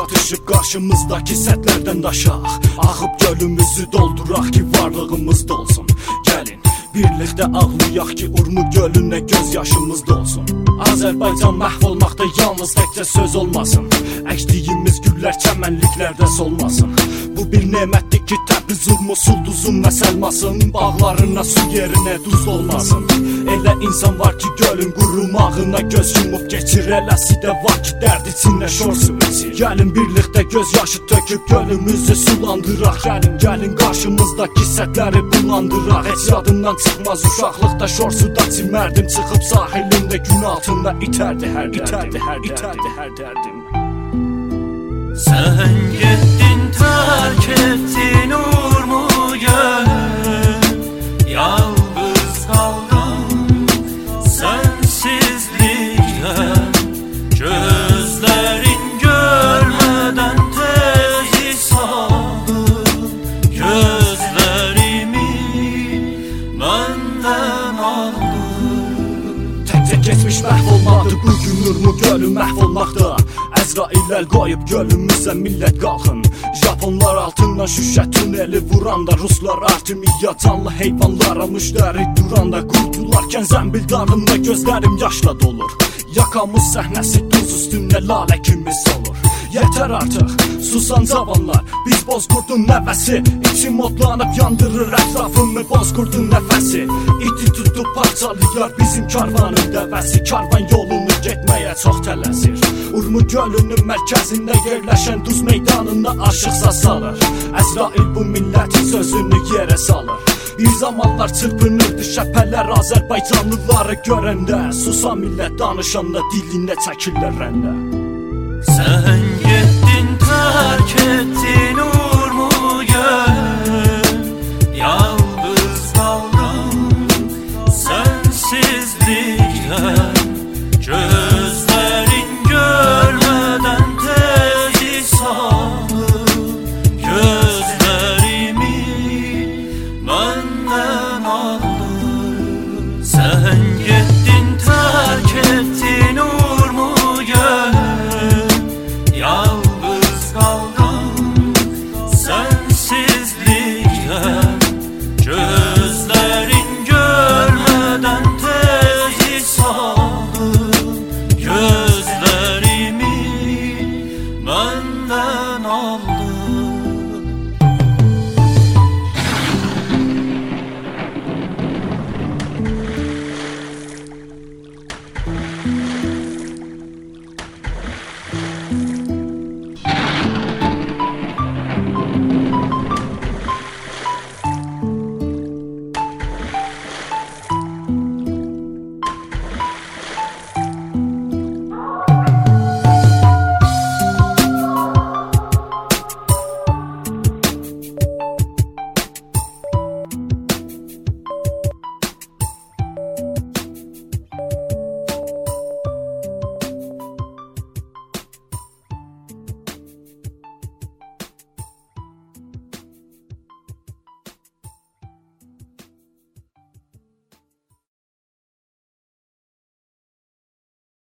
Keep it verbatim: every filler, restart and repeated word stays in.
Çatışıb qarşımızdakı sətlərdən daşaq, axıb gölümüzü dolduraq ki varlığımız dolsun. Gəlin birlikdə ağlayaq ki Urmu gölünə göz yaşımız dolsun. Azərbaycan məhv olmaqda yalnız təkcə söz olmasın, əkdiyimiz güllər çəmənliklərdə solmasın. Bu bir nemətdir ki Təbriz, Urmu, Sulduzun və Səlmasın bağlarına su yerinə duz olmasın. Elə insan var ki gölün qurumağına göz yumub geçir, eləsi də var ki dərd içində şor su içir. Gəlin birlikdə göz yaşı töküb gölümüzü sulandıraq, gəlin, gəlin qarşımızdakı sətləri bulandıraq. Heç yadından çıxmaz uşaqlıqda şor suda çimərdim, çıxıb sahilində gün altında itərdi hər dərdim, itərdi hər dərdim. Sən getdin, tərk etdin Urmu gölü, yalnız qaldım sənsizlikdə. Gözlərin görmədən tezi saldı gözlərimi məndən aldı. Təkcə keçmiş məhv olmadı, bugün Urmu gölü məhv olmaqda. Əzrail əl qoyub gölümüzə millət qalxın. Japonlar altından şüşə tüneli vuranda, Ruslar Artemiya canlı heyvanlara müştəri duranda, qurdularkən zəmbil darında gözlərim yaşla dolur. Yakamız səhnəsi duz üstündə lalə kimi solur. Yetər artıq, susan cavanlar, biz Bozqurdun nəvəsi. İçim odlanıb yandırır ətrafımı Bozqurdun nəfəsi. İti tutub parçalayar bizim karvanın dəvəsi. Karvan yolunu getməyə çox tələsir. Urmu gölünün mərkəzində yerləşən duz meydanında aşıqsa salır. Əzrail bu millətin sözünü yerə salır. Bir zamanlar çırpınırdı şəpələr Azərbaycanlıları görəndə. Susa millət danışanda dilində çəkirlər rəndə. Sən